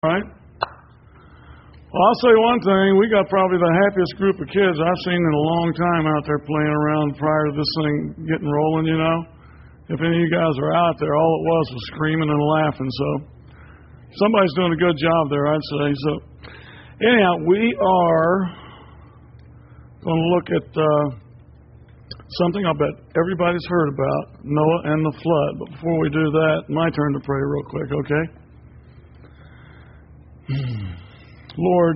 Right? Well, I'll say one thing. We got probably the happiest group of kids I've seen in a long time out there playing around prior to this thing getting rolling, you know. If any of you guys are out there, all it was screaming and laughing. So somebody's doing a good job there, I'd say. So anyhow, we are going to look at something I bet everybody's heard about, Noah and the flood. But before we do that, my turn to pray real quick, okay? Lord,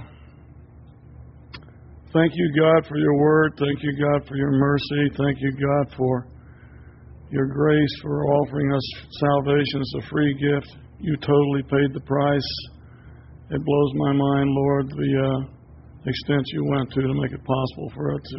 thank you, God, for your word. Thank you, God, for your mercy. Thank you, God, for your grace, for offering us salvation as a free gift. You totally paid the price. It blows my mind, Lord, the extent you went to make it possible for us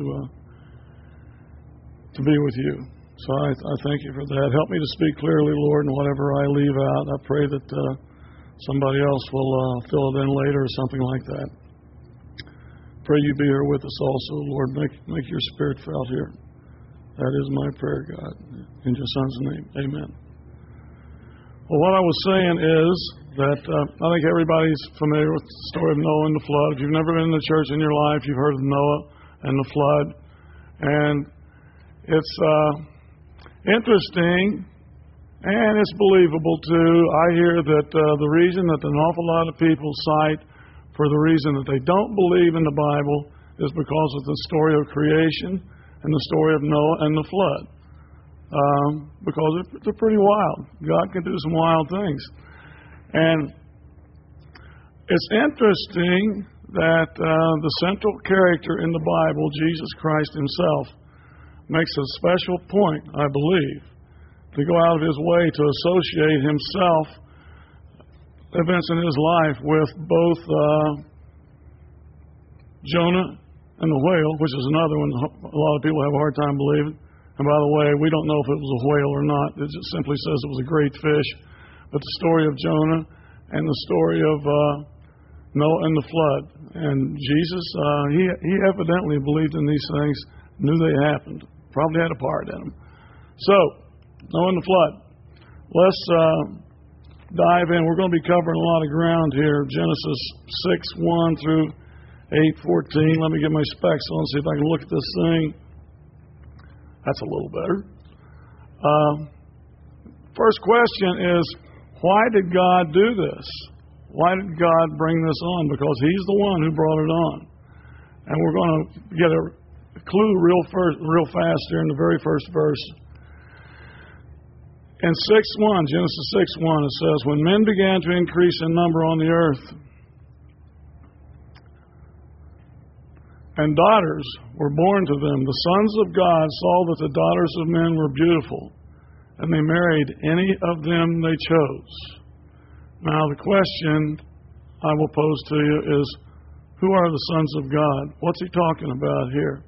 to be with you. So I thank you for that. Help me to speak clearly, Lord, and whatever I leave out, I pray that somebody else will fill it in later or something like that. Pray you be here with us also, Lord. Make your spirit felt here. That is my prayer, God. In your Son's name, amen. Well, what I was saying is that I think everybody's familiar with the story of Noah and the flood. If you've never been in the church in your life, you've heard of Noah and the flood. And it's interesting. And it's believable, too. I hear that the reason that an awful lot of people cite for the reason that they don't believe in the Bible is because of the story of creation and the story of Noah and the flood. Because they're pretty wild. God can do some wild things. And it's interesting that the central character in the Bible, Jesus Christ himself, makes a special point, I believe, to go out of his way to associate himself, events in his life, with both Jonah and the whale, which is another one a lot of people have a hard time believing. And by the way, we don't know if it was a whale or not. It just simply says it was a great fish. But the story of Jonah and the story of Noah and the flood. And Jesus, he evidently believed in these things, knew they happened, probably had a part in them. So, Noah and the flood. Let's dive in. We're going to be covering a lot of ground here. Genesis 6:1 through 8:14. Let me get my specs on, see if I can look at this thing. That's a little better. First question is, why did God do this? Why did God bring this on? Because he's the one who brought it on. And we're going to get a clue real fast here in the very first verse. In 6:1, Genesis 6:1, it says, when men began to increase in number on the earth, and daughters were born to them, the sons of God saw that the daughters of men were beautiful, and they married any of them they chose. Now, the question I will pose to you is, who are the sons of God? What's he talking about here?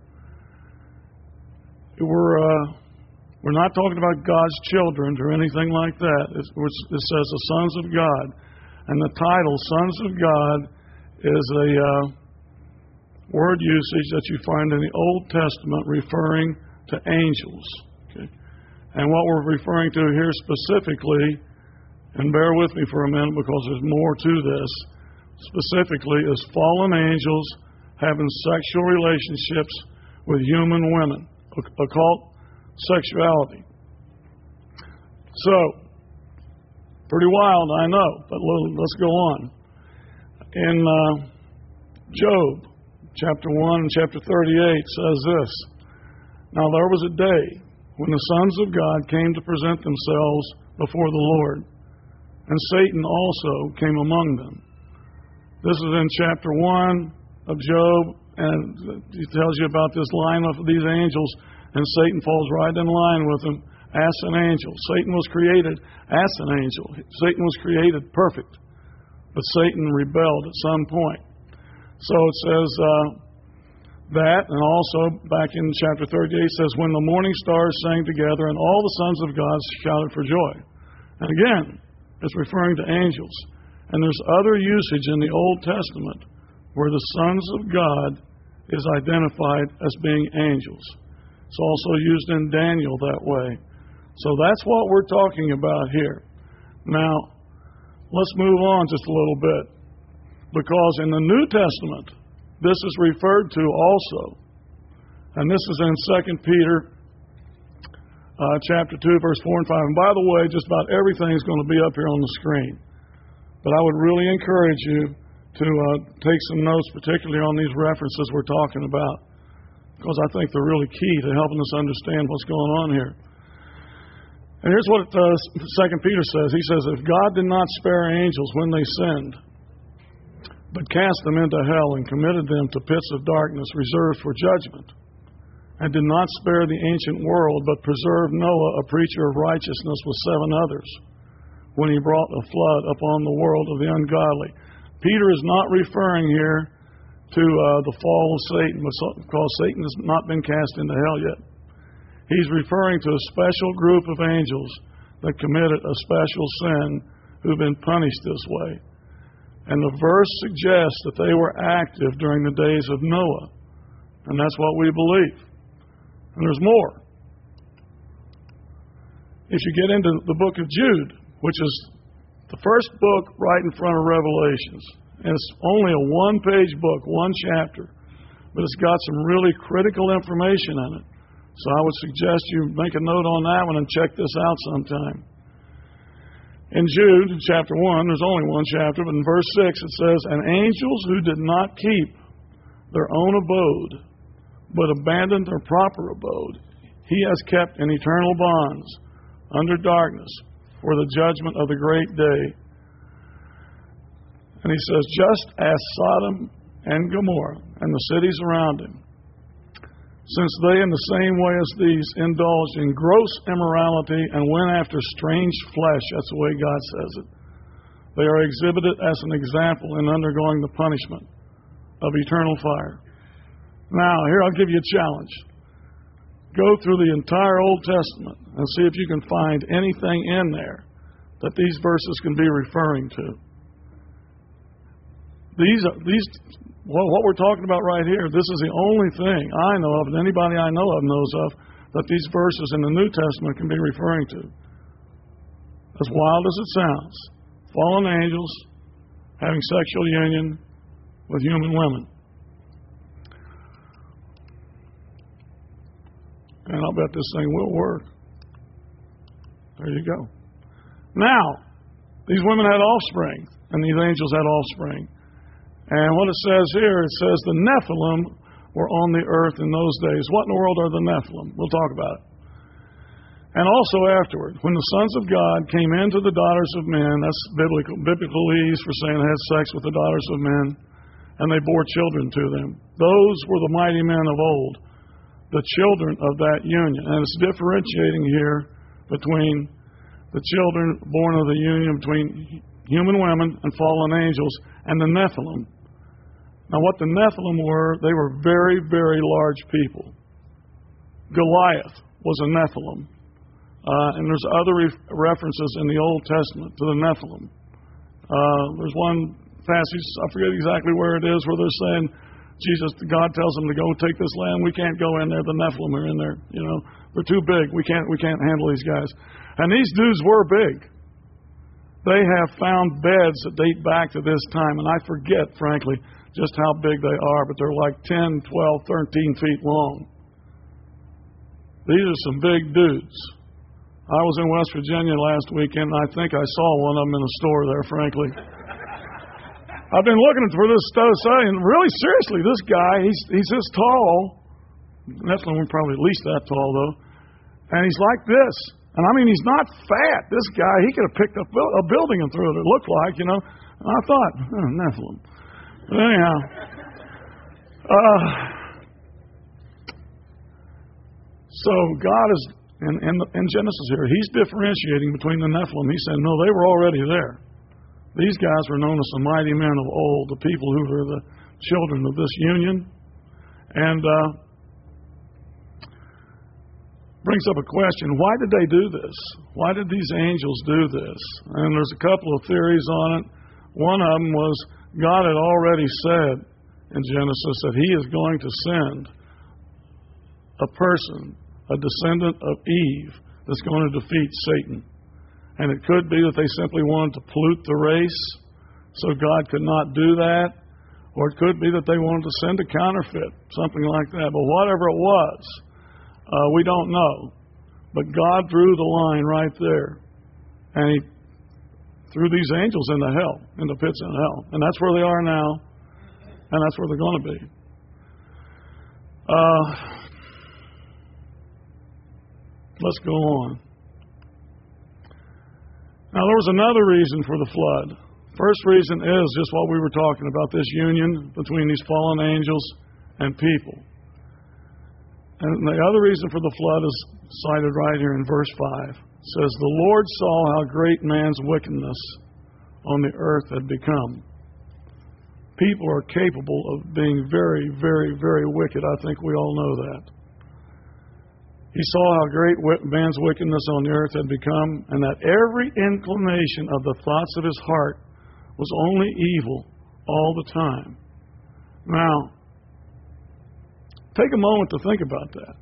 We're not talking about God's children or anything like that. It says the sons of God. And the title, sons of God, is a word usage that you find in the Old Testament referring to angels. Okay? And what we're referring to here specifically, and bear with me for a minute because there's more to this, specifically is fallen angels having sexual relationships with human women, occult sexuality. So, pretty wild, I know, but let's go on. In Job, chapter 1 and chapter 38 says this, now there was a day when the sons of God came to present themselves before the Lord, and Satan also came among them. This is in chapter 1 of Job, and it tells you about this lineup of these angels. And Satan falls right in line with him as an angel. Satan was created as an angel. Satan was created perfect. But Satan rebelled at some point. So it says that, and also back in chapter 38 it says, when the morning stars sang together and all the sons of God shouted for joy. And again, it's referring to angels. And there's other usage in the Old Testament where the sons of God is identified as being angels. It's also used in Daniel that way. So that's what we're talking about here. Now, let's move on just a little bit. Because in the New Testament, this is referred to also. And this is in 2 Peter chapter 2, verse 4 and 5. And by the way, just about everything is going to be up here on the screen. But I would really encourage you to take some notes, particularly on these references we're talking about, because I think they're really key to helping us understand what's going on here. And here's what 2 Peter says. He says, if God did not spare angels when they sinned, but cast them into hell and committed them to pits of darkness reserved for judgment, and did not spare the ancient world, but preserved Noah, a preacher of righteousness, with 7 others, when he brought a flood upon the world of the ungodly. Peter is not referring here to the fall of Satan, because Satan has not been cast into hell yet. He's referring to a special group of angels that committed a special sin who've been punished this way. And the verse suggests that they were active during the days of Noah. And that's what we believe. And there's more. If you get into the book of Jude, which is the first book right in front of Revelations, and it's only a one-page book, one chapter, but it's got some really critical information in it. So I would suggest you make a note on that one and check this out sometime. In Jude, chapter 1, there's only one chapter, but in verse 6 it says, and angels who did not keep their own abode, but abandoned their proper abode, he has kept in eternal bonds under darkness for the judgment of the great day. And he says, just as Sodom and Gomorrah and the cities around him, since they in the same way as these indulged in gross immorality and went after strange flesh, that's the way God says it, they are exhibited as an example in undergoing the punishment of eternal fire. Now, here I'll give you a challenge. Go through the entire Old Testament and see if you can find anything in there that these verses can be referring to. What we're talking about right here, this is the only thing I know of, and anybody I know of knows of, that these verses in the New Testament can be referring to. As wild as it sounds, fallen angels having sexual union with human women. And I'll bet this thing will work. There you go. Now, these women had offspring, and these angels had offspring. And what it says here, it says the Nephilim were on the earth in those days. What in the world are the Nephilim? We'll talk about it. And also afterward, when the sons of God came into the daughters of men, that's biblical ease for saying they had sex with the daughters of men, and they bore children to them. Those were the mighty men of old, the children of that union. And it's differentiating here between the children born of the union between human women and fallen angels and the Nephilim. Now, what the Nephilim were, they were very, very large people. Goliath was a Nephilim. And there's other references in the Old Testament to the Nephilim. There's one passage, I forget exactly where it is, where they're saying, God tells them to go take this land. We can't go in there. The Nephilim are in there. You know, they're too big. We can't handle these guys. And these dudes were big. They have found beds that date back to this time, and I forget, frankly, just how big they are, but they're like 10, 12, 13 feet long. These are some big dudes. I was in West Virginia last weekend, and I think I saw one of them in a store there, frankly. I've been looking for this stuff, and really, seriously, this guy, he's this tall. Nephilim were probably at least that tall, though. And he's like this. And I mean, he's not fat. This guy, he could have picked up a building and threw it, it looked like, you know. And I thought, Nephilim. But anyhow, so God is, in Genesis here, he's differentiating between the Nephilim. He said, no, they were already there. These guys were known as the mighty men of old, the people who were the children of this union. And brings up a question. Why did they do this? Why did these angels do this? And there's a couple of theories on it. One of them was God had already said in Genesis that he is going to send a person, a descendant of Eve, that's going to defeat Satan. And it could be that they simply wanted to pollute the race, so God could not do that. Or it could be that they wanted to send a counterfeit, something like that. But whatever it was, we don't know. But God drew the line right there. And He threw these angels into hell, in the pits of hell. And that's where they are now. And that's where they're going to be. Let's go on. Now, there was another reason for the flood. First reason is just what we were talking about, this union between these fallen angels and people. And the other reason for the flood is cited right here in verse 5. It says, "The Lord saw how great man's wickedness on the earth had become." People are capable of being very, very, very wicked. I think we all know that. He saw how great man's wickedness on the earth had become, and that every inclination of the thoughts of his heart was only evil all the time. Now, take a moment to think about that.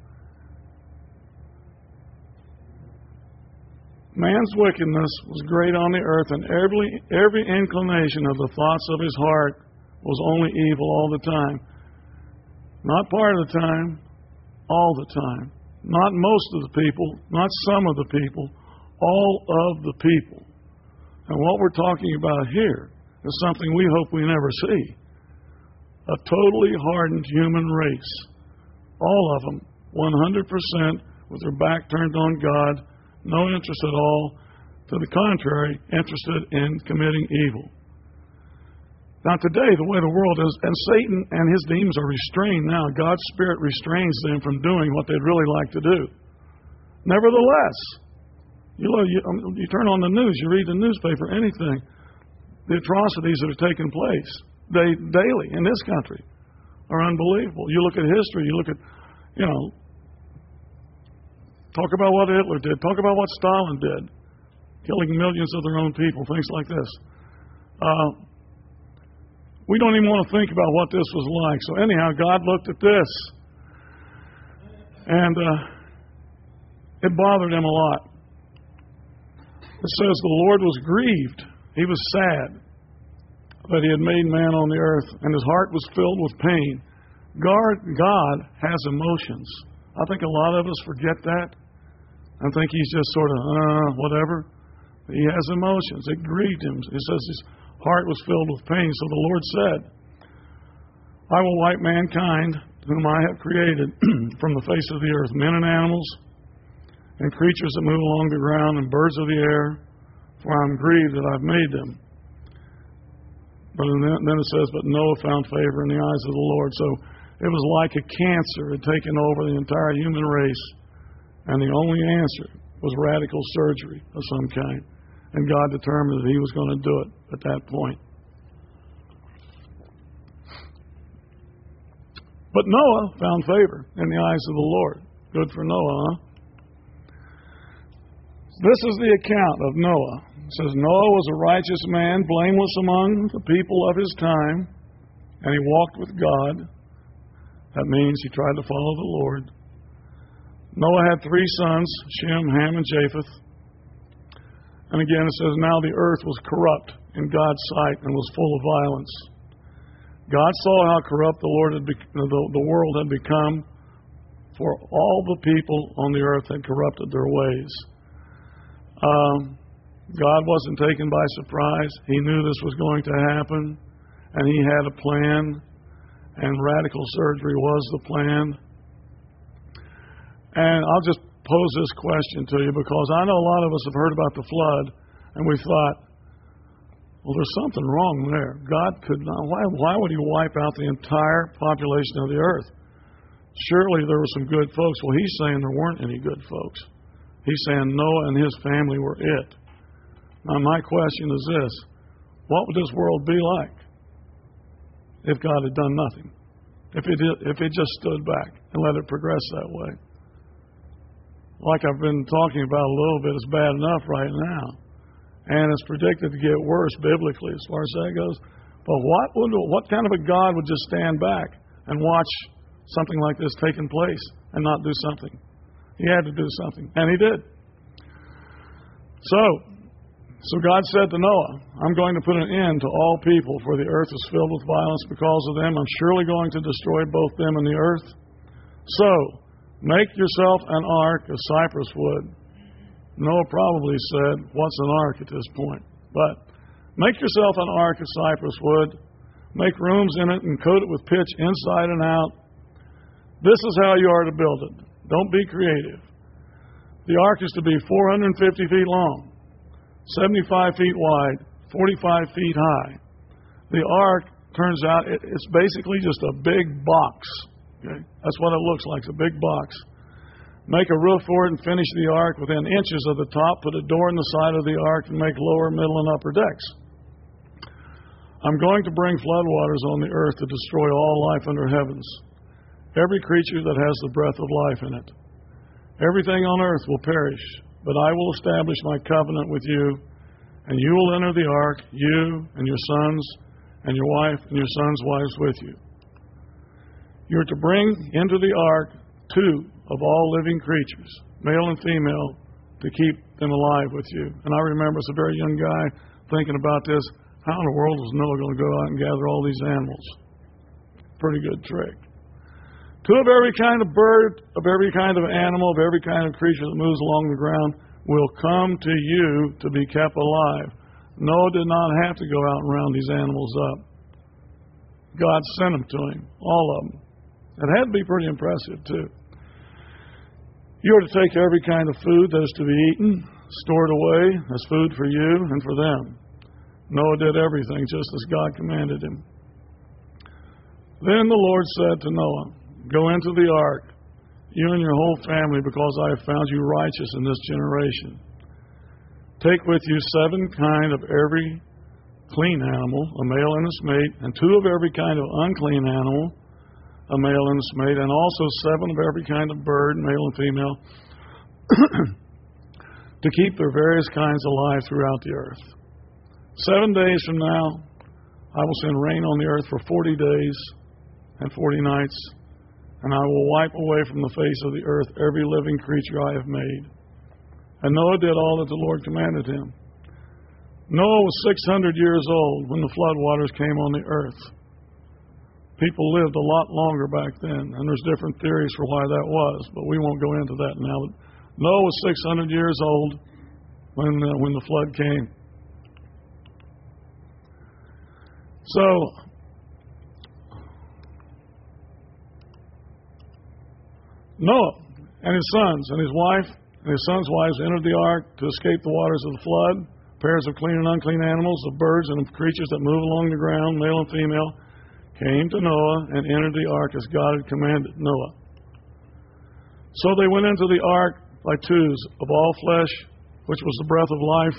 Man's wickedness was great on the earth, and every inclination of the thoughts of his heart was only evil all the time. Not part of the time, all the time. Not most of the people, not some of the people, all of the people. And what we're talking about here is something we hope we never see. A totally hardened human race. All of them, 100%, with their back turned on God, no interest at all. To the contrary, interested in committing evil. Now today, the way the world is, and Satan and his demons are restrained now. God's Spirit restrains them from doing what they'd really like to do. Nevertheless, you turn on the news, you read the newspaper, anything. The atrocities that are taking place daily in this country are unbelievable. You look at history, you look at, talk about what Hitler did, talk about what Stalin did, killing millions of their own people, things like this. We don't even want to think about what this was like. So anyhow, God looked at this, and it bothered him a lot. It says the Lord was grieved. He was sad that He had made man on the earth, and His heart was filled with pain. God has emotions. I think a lot of us forget that. I think He's just sort of, whatever. He has emotions. It grieved Him. It says His heart was filled with pain. So the Lord said, "I will wipe mankind, whom I have created, from the face of the earth, men and animals, and creatures that move along the ground, and birds of the air, for I am grieved that I've made them." But then it says, "But Noah found favor in the eyes of the Lord." So it was like a cancer had taken over the entire human race, and the only answer was radical surgery of some kind. And God determined that He was going to do it at that point. But Noah found favor in the eyes of the Lord. Good for Noah, huh? This is the account of Noah. It says, Noah was a righteous man, blameless among the people of his time, and he walked with God. That means he tried to follow the Lord. Noah had 3 sons, Shem, Ham, and Japheth. And again it says, now the earth was corrupt in God's sight and was full of violence. God saw how corrupt the world had become, for all the people on the earth had corrupted their ways. God wasn't taken by surprise. He knew this was going to happen, and He had a plan, and radical surgery was the plan. And I'll just pose this question to you, because I know a lot of us have heard about the flood, and we thought, well, there's something wrong there. God could not. Why would He wipe out the entire population of the earth? Surely there were some good folks. Well, He's saying there weren't any good folks. He's saying Noah and his family were it. Now, my question is this. What would this world be like if God had done nothing? If He just stood back and let it progress that way? Like I've been talking about a little bit, it's bad enough right now. And it's predicted to get worse biblically as far as that goes. But what kind of a God would just stand back and watch something like this taking place and not do something? He had to do something, and He did. So God said to Noah, I'm going to put an end to all people, for the earth is filled with violence because of them. I'm surely going to destroy both them and the earth. So, make yourself an ark of cypress wood. Noah probably said, what's an ark at this point? But, make yourself an ark of cypress wood. Make rooms in it and coat it with pitch inside and out. This is how you are to build it. Don't be creative. The ark is to be 450 feet long, 75 feet wide, 45 feet high. The ark, turns out, it's basically just a big box. Okay? That's what it looks like, it's a big box. Make a roof for it and finish the ark within inches of the top. Put a door in the side of the ark and make lower, middle, and upper decks. I'm going to bring floodwaters on the earth to destroy all life under heavens. Every creature that has the breath of life in it. Everything on earth will perish, but I will establish my covenant with you, and you will enter the ark, you and your sons and your wife and your sons' wives with you. You are to bring into the ark 2 of all living creatures, male and female, to keep them alive with you. And I remember as a very young guy thinking about this, how in the world is Noah going to go out and gather all these animals? Pretty good trick. 2 of every kind of bird, of every kind of animal, of every kind of creature that moves along the ground will come to you to be kept alive. Noah did not have to go out and round these animals up. God sent them to him, all of them. It had to be pretty impressive, too. You are to take every kind of food that is to be eaten, stored away as food for you and for them. Noah did everything just as God commanded him. Then the Lord said to Noah, go into the ark, you and your whole family, because I have found you righteous in this generation. Take with you 7 kinds of every clean animal, a male and its mate, and 2 of every kind of unclean animal, a male and its mate, and also 7 of every kind of bird, male and female, to keep their various kinds alive throughout the earth. 7 days from now, I will send rain on the earth for 40 days and 40 nights, and I will wipe away from the face of the earth every living creature I have made. And Noah did all that the Lord commanded him. Noah was 600 years old when the floodwaters came on the earth. People lived a lot longer back then, and there's different theories for why that was, but we won't go into that now. But Noah was 600 years old when the flood came. So, Noah and his sons and his wife and his sons' wives entered the ark to escape the waters of the flood. Pairs of clean and unclean animals, of birds and of creatures that move along the ground, male and female, came to Noah and entered the ark as God had commanded Noah. So they went into the ark by 2s of all flesh, which was the breath of life.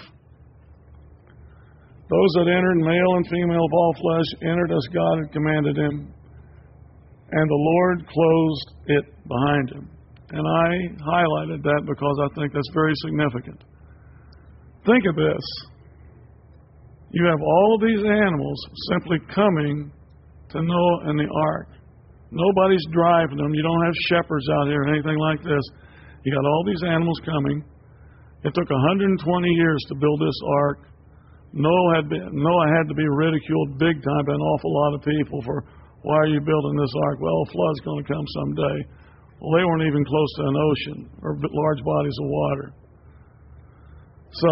Those that entered, male and female of all flesh, entered as God had commanded him. And the Lord closed it behind him. And I highlighted that because I think that's very significant. Think of this. You have all of these animals simply coming to Noah and the ark. Nobody's driving them. You don't have shepherds out here or anything like this. You got all these animals coming. It took 120 years to build this ark. Noah had to be ridiculed big time by an awful lot of people for, why are you building this ark? Well, a flood's going to come someday. Well, they weren't even close to an ocean or large bodies of water. So,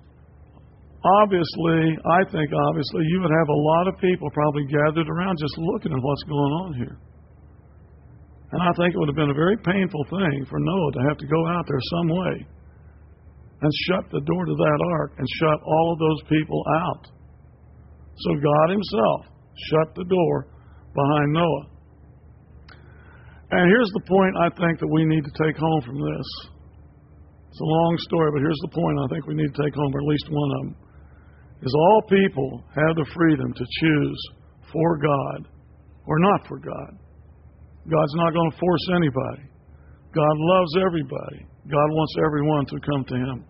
I think obviously, you would have a lot of people probably gathered around just looking at what's going on here. And I think it would have been a very painful thing for Noah to have to go out there some way and shut the door to that ark and shut all of those people out. So God himself shut the door behind Noah. And here's the point I think that we need to take home from this. It's a long story, but here's the point I think we need to take home, or at least one of them, is all people have the freedom to choose for God or not for God. God's not going to force anybody. God loves everybody. God wants everyone to come to him.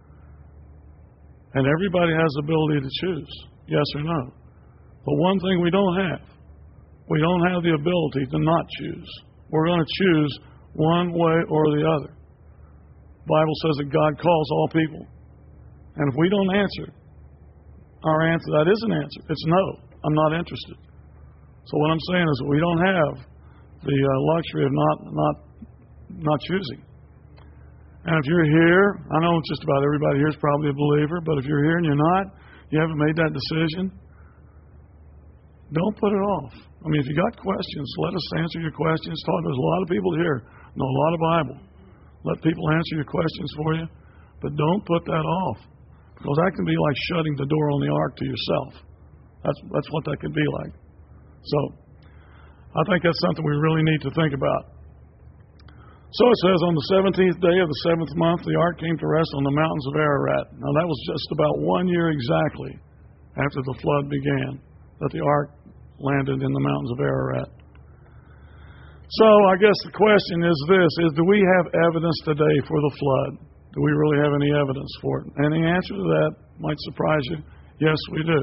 And everybody has the ability to choose, yes or no. But one thing we don't have the ability to not choose. We're going to choose one way or the other. The Bible says that God calls all people. And if we don't answer, our answer, that is an answer. It's no. I'm not interested. So what I'm saying is that we don't have the luxury of not choosing. And if you're here, I know just about everybody here is probably a believer, but if you're here and you're not, you haven't made that decision, don't put it off. I mean, if you got questions, let us answer your questions. There's a lot of people here know a lot of Bible. Let people answer your questions for you, but don't put that off, because that can be like shutting the door on the ark to yourself. That's what that could be like. So I think that's something we really need to think about. So it says, on the 17th day of the 7th month, the ark came to rest on the mountains of Ararat. Now that was just about 1 year exactly after the flood began, that the ark landed in the mountains of Ararat. So I guess the question is this, do we have evidence today for the flood? Do we really have any evidence for it? And the answer to that might surprise you. Yes, we do.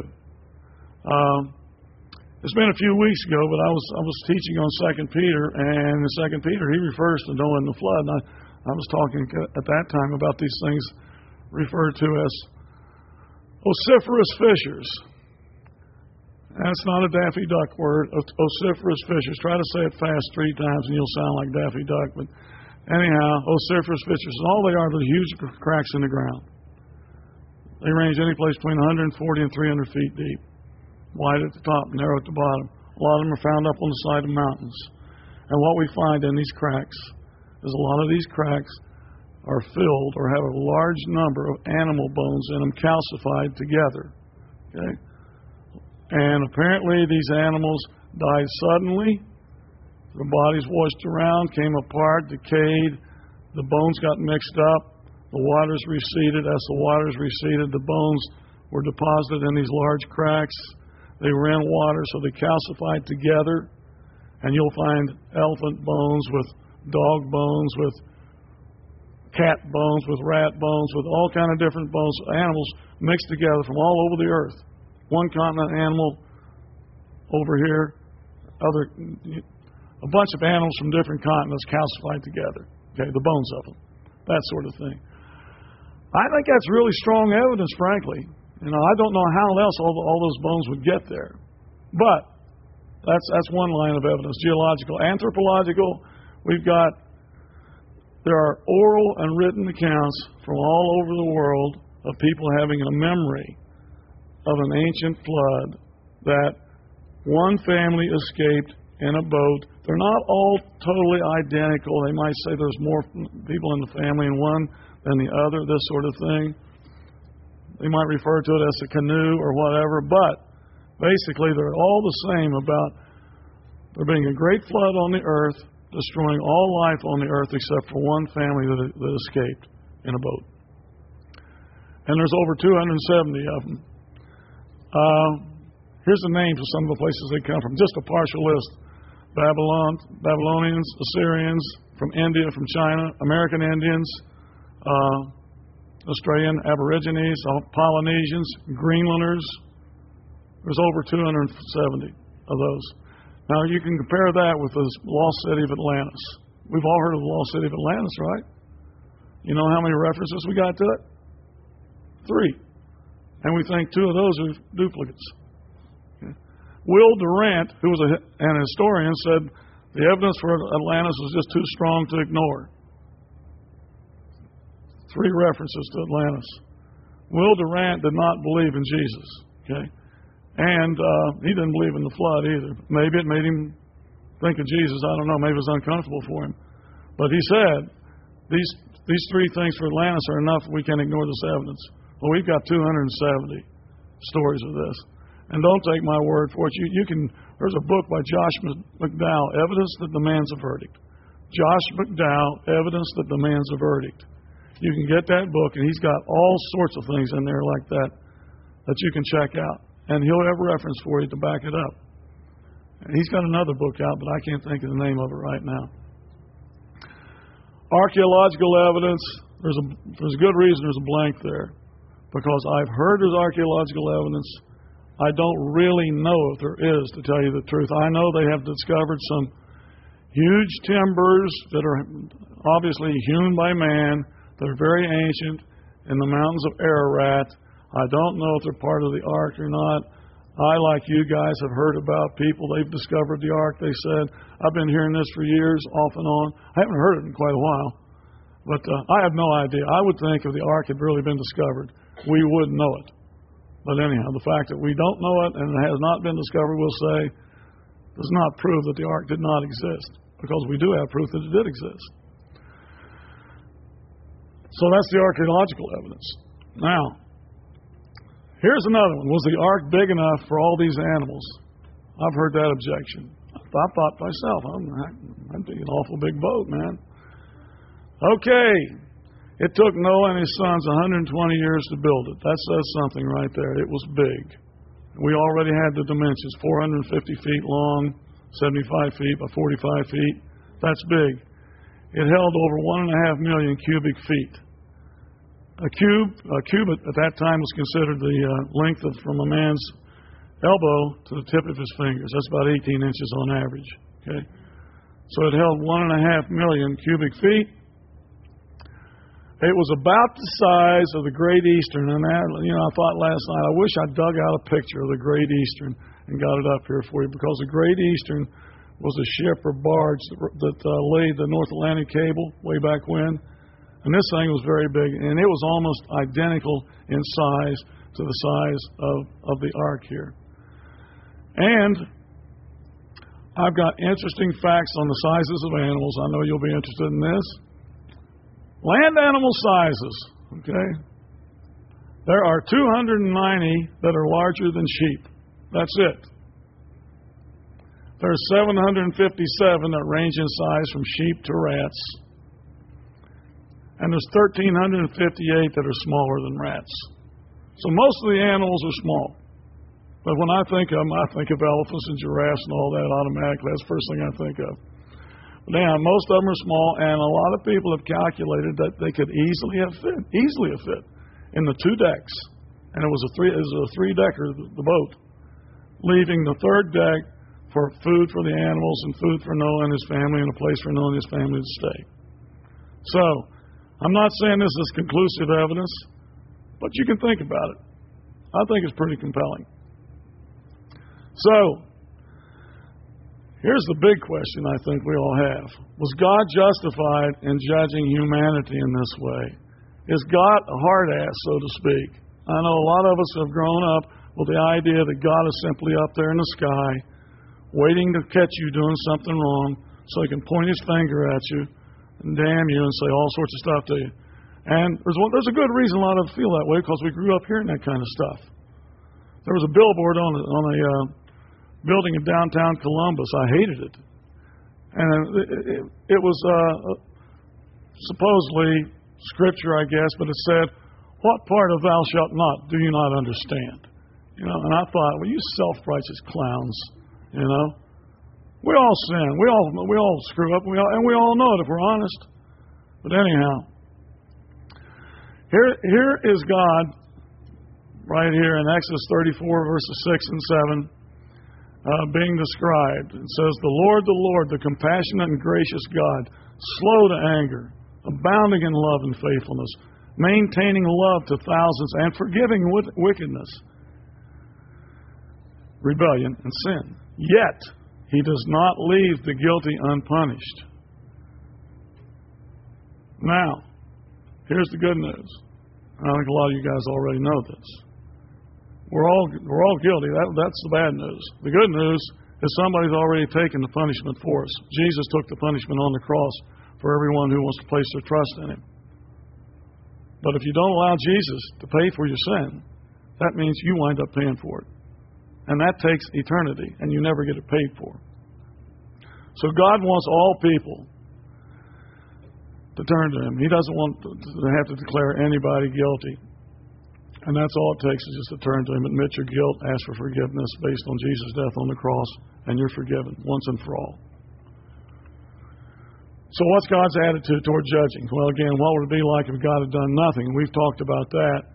It's been a few weeks ago, but I was teaching on 2 Peter, and in 2 Peter he refers to Noah and the flood. And I was talking at that time about these things referred to as vociferous fishers. That's not a Daffy Duck word, vociferous fishers. Try to say it fast 3 times and you'll sound like Daffy Duck. But anyhow, vociferous fishers, all they are huge cracks in the ground. They range any place between 140 and 300 feet deep. Wide at the top, narrow at the bottom. A lot of them are found up on the side of mountains. And what we find in these cracks is a lot of these cracks are filled or have a large number of animal bones in them calcified together. Okay? And apparently these animals died suddenly. Their bodies washed around, came apart, decayed. The bones got mixed up. The waters receded. As the waters receded, the bones were deposited in these large cracks. They were in water, so they calcified together. And you'll find elephant bones with dog bones, with cat bones, with rat bones, with all kind of different bones, animals mixed together from all over the earth. One continent animal over here, a bunch of animals from different continents calcified together. Okay, the bones of them, that sort of thing. I think that's really strong evidence, frankly. I don't know how else all those bones would get there. But that's one line of evidence. Geological. Anthropological, there are oral and written accounts from all over the world of people having a memory of an ancient flood, that one family escaped in a boat. They're not all totally identical. They might say there's more people in the family in one than the other, this sort of thing. They might refer to it as a canoe or whatever, but basically they're all the same about there being a great flood on the earth, destroying all life on the earth except for one family that escaped in a boat. And there's over 270 of them. Here's the names of some of the places they come from. Just a partial list. Babylonians, Assyrians, from India, from China, American Indians, Australian Aborigines, Polynesians, Greenlanders. There's over 270 of those. Now you can compare that with the lost city of Atlantis. We've all heard of the lost city of Atlantis, right? You know how many references we got to it? 3. And we think 2 of those are duplicates. Okay. Will Durant, who was an historian, said the evidence for Atlantis was just too strong to ignore. 3 references to Atlantis. Will Durant did not believe in Jesus. Okay? And he didn't believe in the flood either. Maybe it made him think of Jesus. I don't know. Maybe it was uncomfortable for him. But he said, these 3 things for Atlantis are enough. We can't ignore this evidence. Well, we've got 270 stories of this. And don't take my word for it. There's a book by Josh McDowell, Evidence That Demands a Verdict. Josh McDowell, Evidence That Demands a Verdict. You can get that book, and he's got all sorts of things in there like that you can check out. And he'll have reference for you to back it up. And he's got another book out, but I can't think of the name of it right now. Archaeological evidence, there's a good reason there's a blank there. Because I've heard there's archaeological evidence. I don't really know if there is, to tell you the truth. I know they have discovered some huge timbers that are obviously hewn by man, that are very ancient, in the mountains of Ararat. I don't know if they're part of the ark or not. I, like you guys, have heard about people. They've discovered the ark, they said. I've been hearing this for years, off and on. I haven't heard it in quite a while. But I have no idea. I would think if the ark had really been discovered, we would know it. But anyhow, the fact that we don't know it and it has not been discovered, we'll say, does not prove that the ark did not exist. Because we do have proof that it did exist. So that's the archaeological evidence. Now, here's another one. Was the ark big enough for all these animals? I've heard that objection. I thought to myself, that'd be an awful big boat, man. Okay. It took Noah and his sons 120 years to build it. That says something right there. It was big. We already had the dimensions, 450 feet long, 75 feet by 45 feet. That's big. It held over 1.5 million cubic feet. A cubit at that time was considered the length from a man's elbow to the tip of his fingers. That's about 18 inches on average. Okay, so it held 1.5 million cubic feet. It was about the size of the Great Eastern, and that, I thought last night, I wish I dug out a picture of the Great Eastern and got it up here for you, because the Great Eastern was a ship or barge that laid the North Atlantic cable way back when. And this thing was very big, and it was almost identical in size to the size of the ark here. And I've got interesting facts on the sizes of animals. I know you'll be interested in this. Land animal sizes, okay? There are 290 that are larger than sheep. That's it. There are 757 that range in size from sheep to rats. And there's 1,358 that are smaller than rats. So most of the animals are small. But when I think of them, I think of elephants and giraffes and all that automatically. That's the first thing I think of. But yeah, most of them are small, and a lot of people have calculated that they could easily have fit in the 2 decks. And it was a 3-decker, the boat, leaving the 3rd deck for food for the animals and food for Noah and his family and a place for Noah and his family to stay. So, I'm not saying this is conclusive evidence, but you can think about it. I think it's pretty compelling. So, here's the big question I think we all have. Was God justified in judging humanity in this way? Is God a hard ass, so to speak? I know a lot of us have grown up with the idea that God is simply up there in the sky, waiting to catch you doing something wrong so he can point his finger at you and damn you and say all sorts of stuff to you. And there's a good reason a lot of us feel that way, because we grew up hearing that kind of stuff. There was a billboard on a building in downtown Columbus. I hated it. And it was supposedly scripture, I guess, but it said, "What part of thou shalt not do you not understand?" And I thought, well, you self-righteous clowns, We all sin. We all screw up, and we all know it if we're honest. But anyhow, here is God right here in Exodus 34, verses 6 and 7, being described. It says, the Lord, the compassionate and gracious God, slow to anger, abounding in love and faithfulness, maintaining love to thousands, and forgiving wickedness, rebellion, and sin. Yet he does not leave the guilty unpunished. Now, here's the good news. I think a lot of you guys already know this. We're all guilty. That's the bad news. The good news is somebody's already taken the punishment for us. Jesus took the punishment on the cross for everyone who wants to place their trust in him. But if you don't allow Jesus to pay for your sin, that means you wind up paying for it. And that takes eternity, and you never get it paid for. So God wants all people to turn to him. He doesn't want to have to declare anybody guilty. And that's all it takes, is just to turn to him, admit your guilt, ask for forgiveness based on Jesus' death on the cross, and you're forgiven once and for all. So what's God's attitude toward judging? Well, again, what would it be like if God had done nothing? We've talked about that.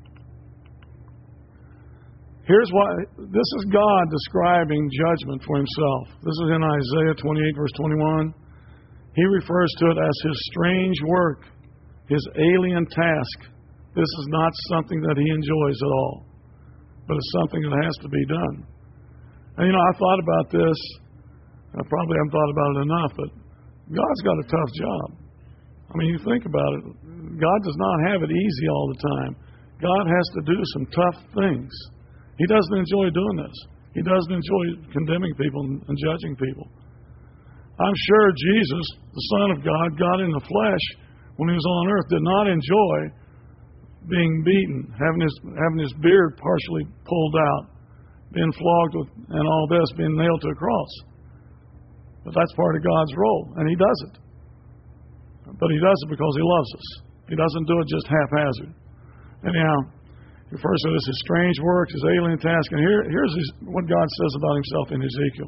Here's why. This is God describing judgment for himself. This is in Isaiah 28, verse 21. He refers to it as his strange work, his alien task, This is not something that He enjoys at all, but it's something that has to be done. And I thought about this. I probably haven't thought about it enough, but God's got a tough job. I mean, you think about it. God does not have it easy all the time. God has to do some tough things. He doesn't enjoy doing this. He doesn't enjoy condemning people and judging people. I'm sure Jesus, the Son of God, God in the flesh, when He was on earth, did not enjoy being beaten, having his beard partially pulled out, being flogged with, and all this, being nailed to a cross. But that's part of God's role, and He does it. But He does it because He loves us. He doesn't do it just haphazard. Anyhow, He refers to this as strange works, His alien task. And here's what God says about Himself in Ezekiel.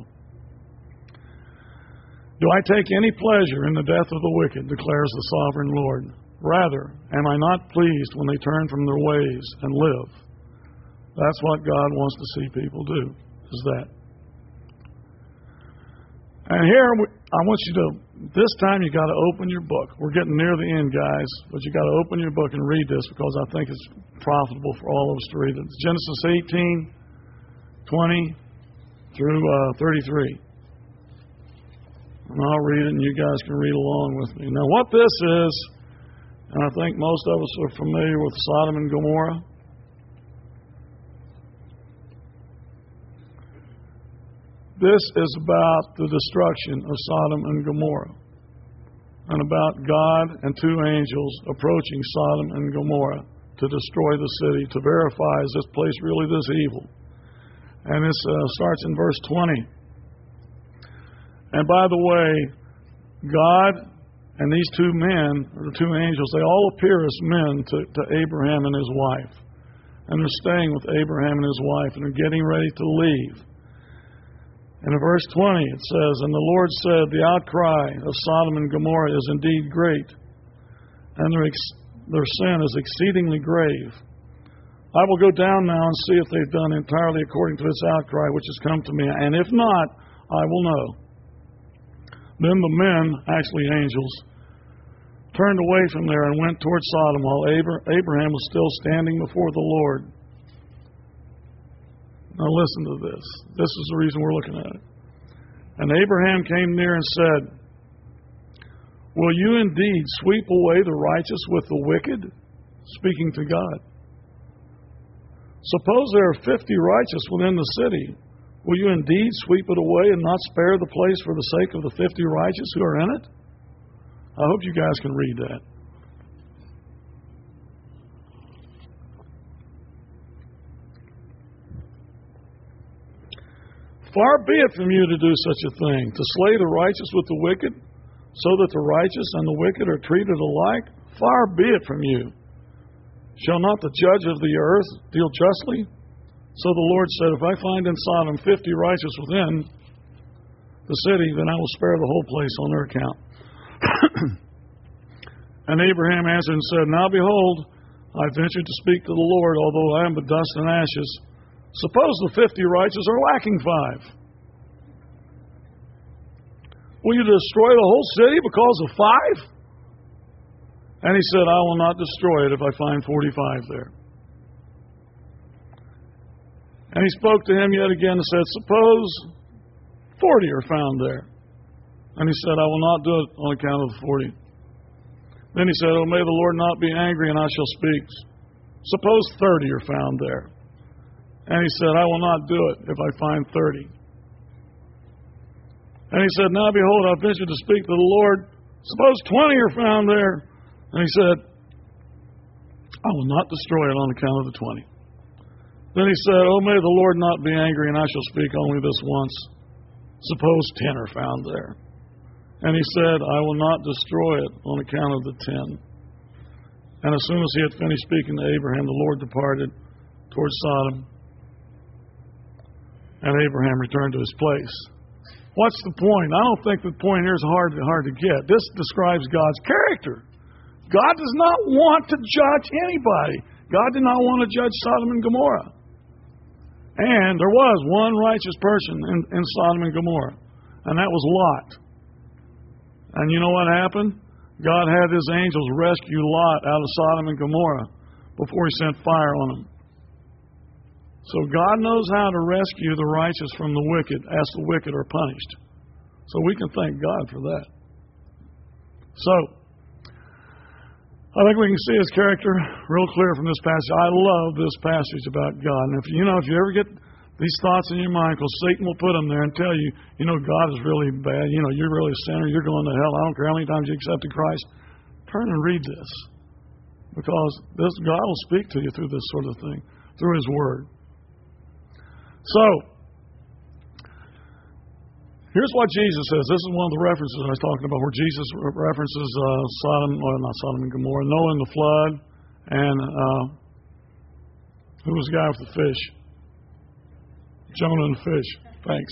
Do I take any pleasure in the death of the wicked, declares the sovereign Lord. Rather, am I not pleased when they turn from their ways and live? That's what God wants to see people do, is that. And here, I want you to, this time you got to open your book. We're getting near the end, guys, but you got to open your book and read this because I think it's profitable for all of us to read it. It's Genesis 18, 20 through 33. And I'll read it and you guys can read along with me. Now, what this is, and I think most of us are familiar with Sodom and Gomorrah. This is about the destruction of Sodom and Gomorrah, and about God and two angels approaching Sodom and Gomorrah to destroy the city, to verify, is this place really this evil? And this starts in verse 20. And by the way, God and these two men, or the two angels, they all appear as men to Abraham and his wife. And they're staying with Abraham and his wife, and they're getting ready to leave. And in verse 20 it says, And the Lord said, The outcry of Sodom and Gomorrah is indeed great, and their sin is exceedingly grave. I will go down now and see if they've done entirely according to its outcry which has come to me, and if not, I will know. Then the men, actually angels, turned away from there and went toward Sodom while Abraham was still standing before the Lord. Now listen to this. This is the reason we're looking at it. And Abraham came near and said, Will you indeed sweep away the righteous with the wicked? Speaking to God. Suppose there are 50 righteous within the city. Will you indeed sweep it away and not spare the place for the sake of the 50 righteous who are in it? I hope you guys can read that. Far be it from you to do such a thing, to slay the righteous with the wicked, so that the righteous and the wicked are treated alike. Far be it from you. Shall not the judge of the earth deal justly? So the Lord said, If I find in Sodom 50 righteous within the city, then I will spare the whole place on their account. And Abraham answered and said, Now behold, I ventured to speak to the Lord, although I am but dust and ashes. Suppose the 50 righteous are lacking 5. Will you destroy the whole city because of 5? And he said, I will not destroy it if I find 45 there. And he spoke to him yet again and said, Suppose 40 are found there. And he said, I will not do it on account of the 40. Then he said, Oh, may the Lord not be angry, and I shall speak. Suppose 30 are found there. And he said, I will not do it if I find 30. And he said, Now behold, I ventured to speak to the Lord. Suppose 20 are found there. And he said, I will not destroy it on account of the 20. Then he said, Oh, may the Lord not be angry, and I shall speak only this once. Suppose 10 are found there. And he said, I will not destroy it on account of the 10. And as soon as he had finished speaking to Abraham, the Lord departed towards Sodom, and Abraham returned to his place. What's the point? I don't think the point here is hard to get. This describes God's character. God does not want to judge anybody. God did not want to judge Sodom and Gomorrah. And there was one righteous person in Sodom and Gomorrah, and that was Lot. And you know what happened? God had His angels rescue Lot out of Sodom and Gomorrah. before He sent fire on them. So God knows how to rescue the righteous from the wicked as the wicked are punished. So we can thank God for that. So, I think we can see His character real clear from this passage. I love this passage about God. And if you ever get these thoughts in your mind, because Satan will put them there and tell you, God is really bad. You're really a sinner. You're going to hell. I don't care how many times you accepted Christ. Turn and read this. Because God will speak to you through this sort of thing, through His Word. So, here's what Jesus says. This is one of the references I was talking about, where Jesus references not Sodom and Gomorrah, Noah and the flood, and who was the guy with the fish? Jonah and the fish. Thanks.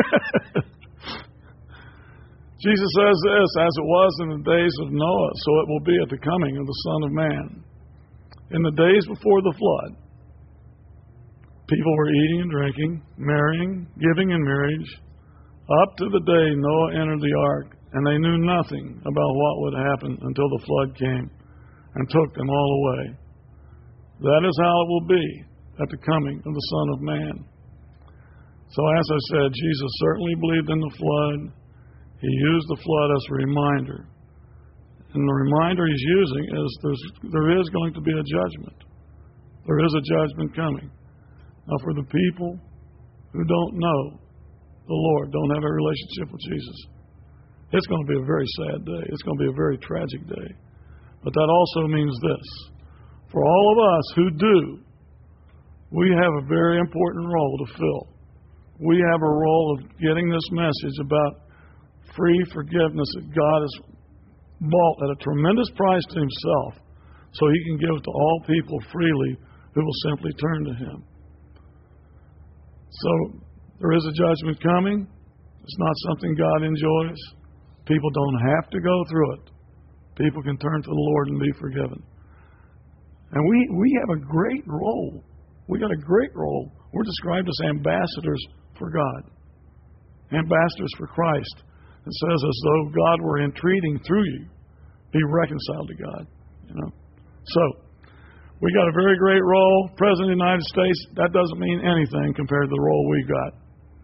Jesus says this, as it was in the days of Noah, so it will be at the coming of the Son of Man. In the days before the flood, people were eating and drinking, marrying, giving in marriage, up to the day Noah entered the ark, and they knew nothing about what would happen until the flood came and took them all away. That is how it will be at the coming of the Son of Man. So as I said, Jesus certainly believed in the flood. He used the flood as a reminder. And the reminder He's using is there is going to be a judgment. There is a judgment coming. Now, for the people who don't know the Lord, don't have a relationship with Jesus, it's going to be a very sad day. It's going to be a very tragic day. But that also means this. For all of us who do, we have a very important role to fill. We have a role of getting this message about free forgiveness that God has bought at a tremendous price to Himself, so He can give to all people freely who will simply turn to Him. So, there is a judgment coming. It's not something God enjoys. People don't have to go through it. People can turn to the Lord and be forgiven. And we have a great role. We got a great role. We're described as ambassadors for God. Ambassadors for Christ. It says as though God were entreating through you, be reconciled to God. So, we got a very great role. President of the United States, that doesn't mean anything compared to the role we've got.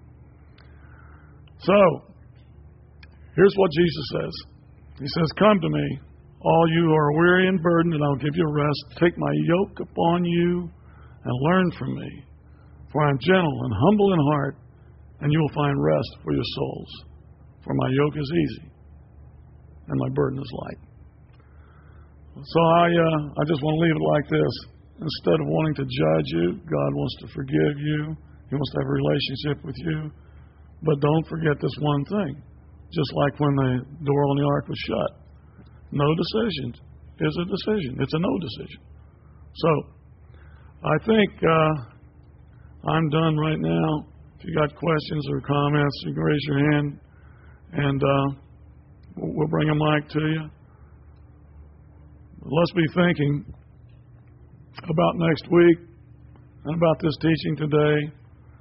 So, here's what Jesus says. He says, come to me, all you who are weary and burdened, and I'll give you rest. Take my yoke upon you and learn from me. For I am gentle and humble in heart, and you will find rest for your souls. For my yoke is easy, and my burden is light. So I just want to leave it like this. Instead of wanting to judge you, God wants to forgive you. He wants to have a relationship with you. But don't forget this one thing. Just like when the door on the ark was shut. No decision is a decision. It's a no decision. So, I think I'm done right now. If you got questions or comments, you can raise your hand, and we'll bring a mic to you. Let's be thinking about next week and about this teaching today.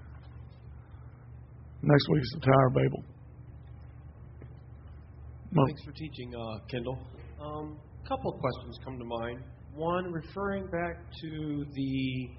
Next week is the Tower of Babel. Thanks for teaching, Kendall. A couple of questions come to mind. One, referring back to the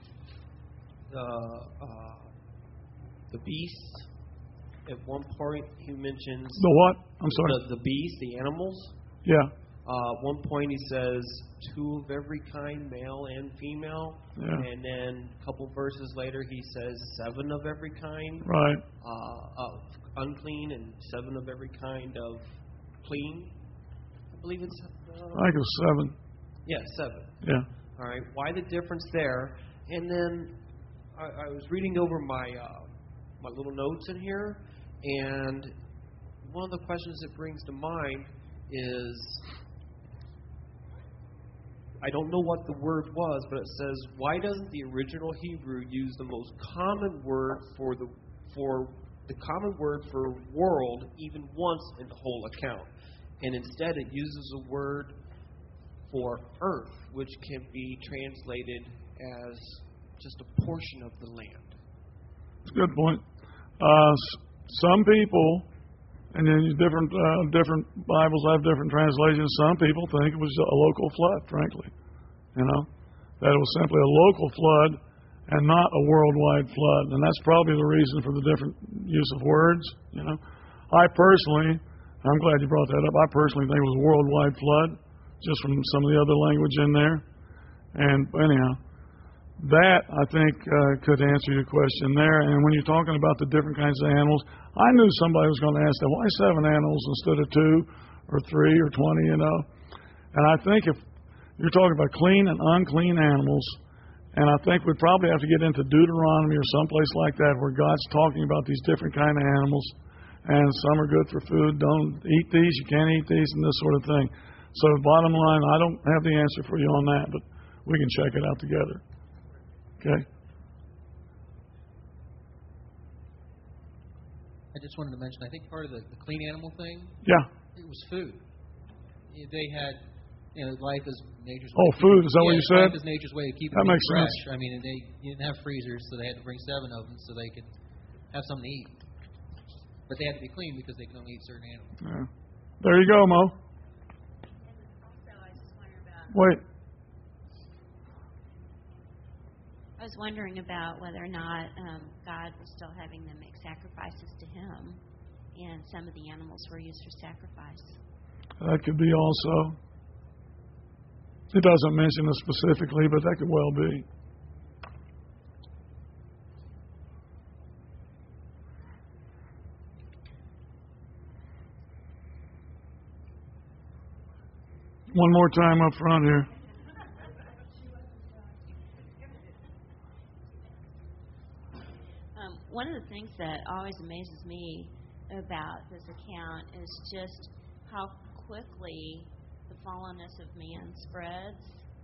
beasts. At one point, he mentions the what? I'm sorry. The beasts, the animals. Yeah. At one point, he says 2 of every kind, male and female. Yeah. And then a couple verses later, he says 7 of every kind. Right. Of unclean, and 7 of every kind of clean. I believe it's. I think it was 7. Yeah, 7. Yeah. All right. Why the difference there? And then I was reading over my little notes in here, and one of the questions it brings to mind is, I don't know what the word was, but it says, why doesn't the original Hebrew use the most common word for the common word for world even once in the whole account? And instead it uses a word for earth, which can be translated as just a portion of the land. That's a good point. Some people, and then different Bibles have different translations. Some people think it was a local flood, frankly. that it was simply a local flood and not a worldwide flood. And that's probably the reason for the different use of words. I personally, I'm glad you brought that up, I personally think it was a worldwide flood, just from some of the other language in there. And anyhow, that, I think, could answer your question there. And when you're talking about the different kinds of animals, I knew somebody was going to ask that, why 7 animals instead of 2 or 3 or 20, And I think if you're talking about clean and unclean animals, and I think we'd probably have to get into Deuteronomy or someplace like that where God's talking about these different kind of animals, and some are good for food, don't eat these, you can't eat these, and this sort of thing. So bottom line, I don't have the answer for you on that, but we can check it out together. Okay? I just wanted to mention, I think part of the clean animal thing, Yeah. it was food. They had, life is nature's way. Oh, food, is that what you said? Life is nature's way of keeping that makes fresh. sense. I mean, and you didn't have freezers, so they had to bring 7 of them so they could have something to eat. But they had to be clean because they could only eat certain animals. Yeah. There you go, Mo. Wait. I was wondering about whether or not God was still having them make sacrifices to Him, and some of the animals were used for sacrifice. That could be also. It doesn't mention it specifically, but that could well be. One more time up front here. One of the things that always amazes me about this account is just how quickly the fallenness of man spreads.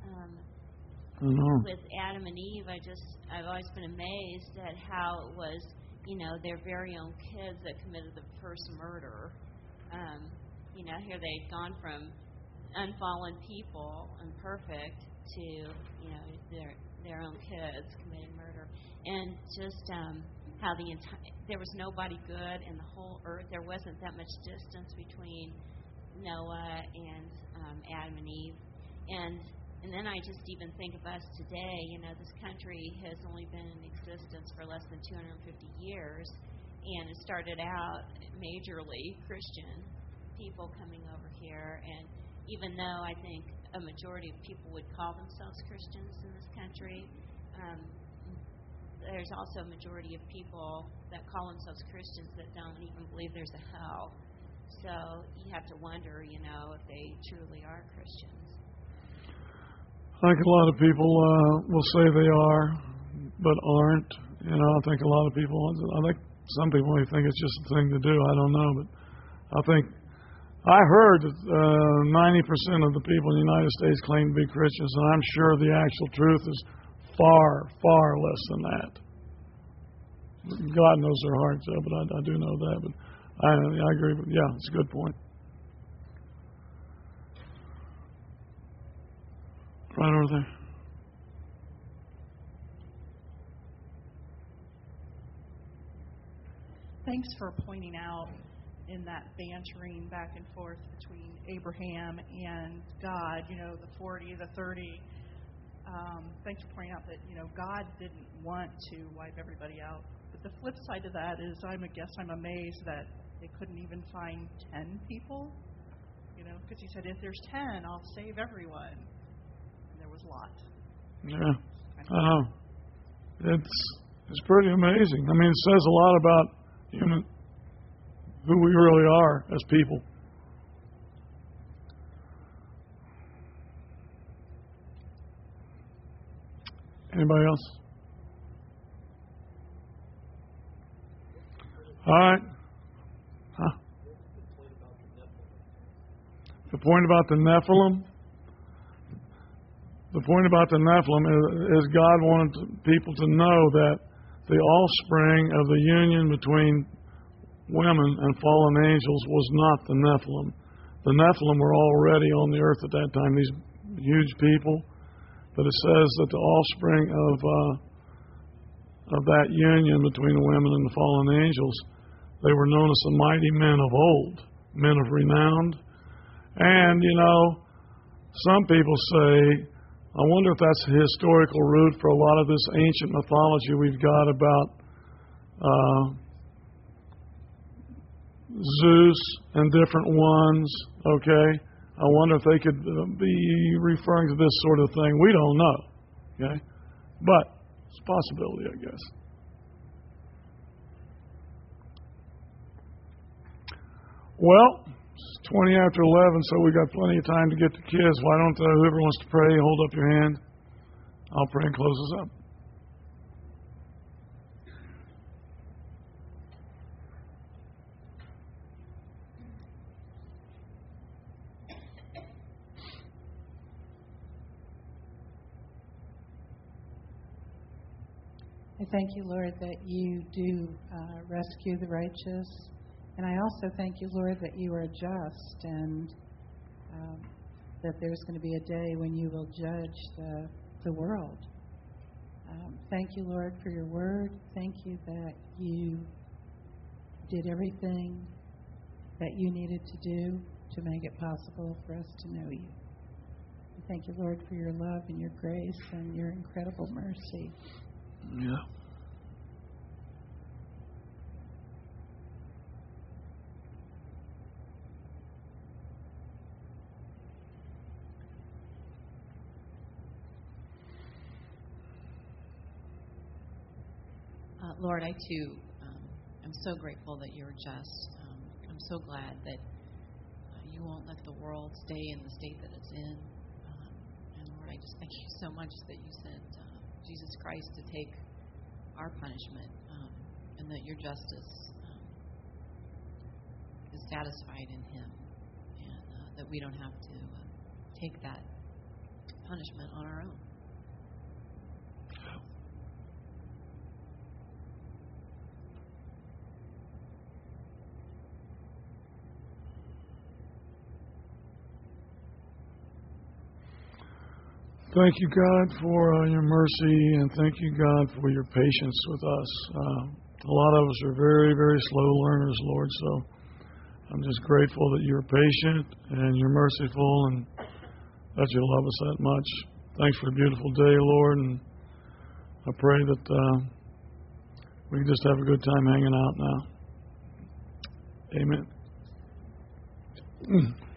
With Adam and Eve, I've always been amazed at how it was, their very own kids that committed the first murder. Here they'd gone from unfallen people and perfect to, their own kids committing murder, and just how there was nobody good in the whole earth. There wasn't that much distance between Noah and Adam and Eve, and then I just even think of us today. This country has only been in existence for less than 250 years, and it started out majorly Christian people coming over here. And even though I think a majority of people would call themselves Christians in this country, there's also a majority of people that call themselves Christians that don't even believe there's a hell. So you have to wonder, if they truly are Christians. I think a lot of people will say they are, but aren't. I think a lot of people, I think some people may think it's just a thing to do. I don't know, but I heard that 90% of the people in the United States claim to be Christians, and I'm sure the actual truth is far, far less than that. God knows their hearts, but I do know that. But I agree. But yeah, it's a good point. Right over there. Thanks for pointing out in that bantering back and forth between Abraham and God, the 40, the 30. Thanks for pointing out that, God didn't want to wipe everybody out. But the flip side of that is I'm amazed that they couldn't even find 10 people, because He said, if there's 10, I'll save everyone. And there was Lot. Yeah, I know. It's pretty amazing. I mean, it says a lot about who we really are as people. Anybody else? All right. Huh? The point about the Nephilim? The point about the Nephilim is God wanted people to know that the offspring of the union between women and fallen angels was not the Nephilim. The Nephilim were already on the earth at that time, these huge people. But it says that the offspring of that union between the women and the fallen angels, they were known as the mighty men of old, men of renown. And, some people say, I wonder if that's the historical root for a lot of this ancient mythology we've got about Zeus and different ones, okay? I wonder if they could be referring to this sort of thing. We don't know, okay? But it's a possibility, I guess. Well, it's 20 after 11, so we got plenty of time to get to kids. Why don't whoever wants to pray, hold up your hand. I'll pray and close us up. I thank you, Lord, that you do rescue the righteous. And I also thank you, Lord, that you are just and that there's going to be a day when you will judge the world. Thank you, Lord, for your word. Thank you that you did everything that you needed to do to make it possible for us to know you. Thank you, Lord, for your love and your grace and your incredible mercy. Yeah. Lord, I too am so grateful that you're just. I'm so glad that you won't let the world stay in the state that it's in. And Lord, I just thank you so much that you sent Jesus Christ to take our punishment, and that your justice is satisfied in him, and that we don't have to take that punishment on our own. Thank you, God, for your mercy, and thank you, God, for your patience with us. A lot of us are very, very slow learners, Lord, so I'm just grateful that you're patient and you're merciful and that you love us that much. Thanks for a beautiful day, Lord, and I pray that we can just have a good time hanging out now. Amen.